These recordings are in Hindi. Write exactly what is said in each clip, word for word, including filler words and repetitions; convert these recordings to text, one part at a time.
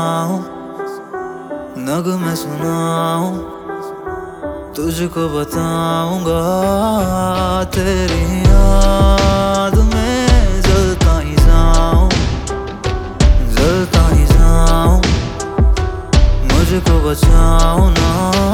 सुनाऊं, नगमे सुनाऊं, तुझको बताऊंगा। तेरी याद में जलता ही जाऊं, जलता ही जाऊं, मुझको बचाओ ना।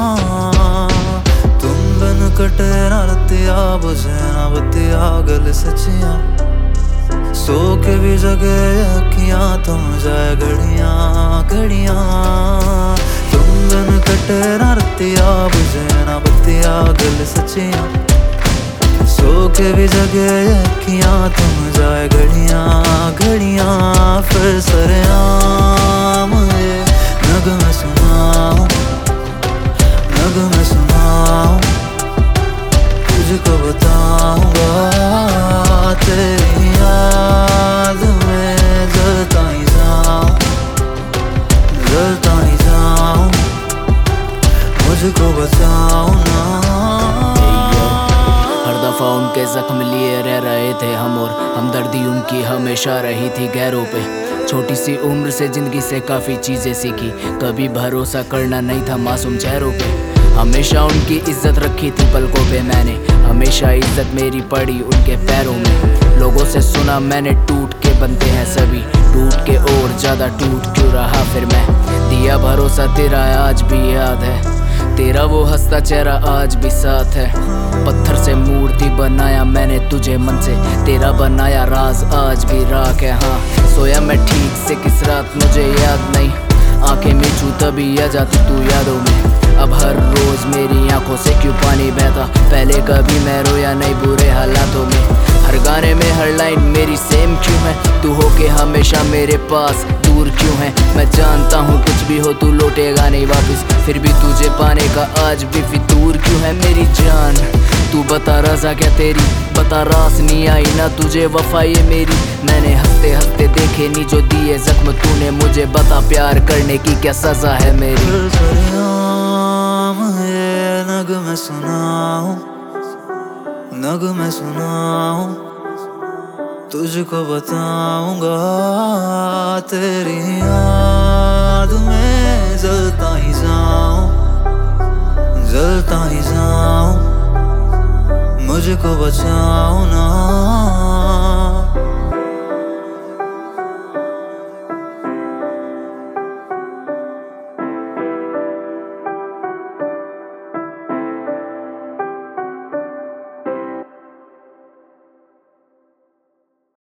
तुम बिन कटे ना रतिया, बुझे ना बतिया, गल सचिया, सो के भी जगे अखियां, तुम जाए घड़ियां घड़ियां। तुम बिन कटे ना रतिया, बुझे ना बतिया, गल सचिया, सो के भी जगे अखियां, तुम जाए घड़ियां घड़ियां। फिर सरेआम ये नगमे सुनाऊं, नगमे सुनाऊं, तुझको बताऊंगा। तेरी याद में जलता ही जाऊं, जलता ही जाऊं, मुझको बचाओ ना। हर दफा उनके जख्म लिए रह रहे थे हम, और हमदर्दी उनकी हमेशा रही थी गैरों पे। छोटी सी उम्र से जिंदगी से काफी चीजें सीखी, कभी भरोसा करना नहीं था मासूम चेहरों पे। हमेशा उनकी इज्जत रखी थी पलकों पे मैंने, हमेशा इज्जत मेरी पड़ी उनके पैरों में। लोगों से सुना मैंने टूट के बनते हैं सभी, टूट के और ज्यादा टूट क्यों रहा फिर मैं। दिया भरोसा तेरा आज भी याद है, तेरा वो हंसता चेहरा आज भी साथ है। पत्थर से मूर्ति बनाया मैंने तुझे मन से, तेरा बनाया राज आज भी राख है। हाँ सोया मैं ठीक से किस रात मुझे याद नहीं, आंखें मीचू तभी आ जाती तू यादों में। अब हर रोज मेरी आंखों से क्यों पानी बहता, पहले कभी मैं रोया नहीं बुरे हालातों में। हर गाने में हर लाइन मेरी सेम क्यों है, तू हो के हमेशा मेरे पास दूर क्यों है। मैं जानता हूँ कुछ भी हो तू लौटेगा नहीं वापस, फिर भी तुझे पाने का आज भी फितूर क्यों है मेरी जान। तू बता रज़ा क्या तेरी, बता रास नहीं आई ना तुझे वफा ये मेरी। मैंने हंसते हंसते देखे नी जो दिए जख्म तूने मुझे, बता प्यार करने की क्या सजा है मेरी। नगमे सुनाऊं, नगमे सुनाऊं, तुझको बताऊंगा। तेरी याद में जलता ही जाऊं, जलता ही जाऊं, मुझको बचाओ ना।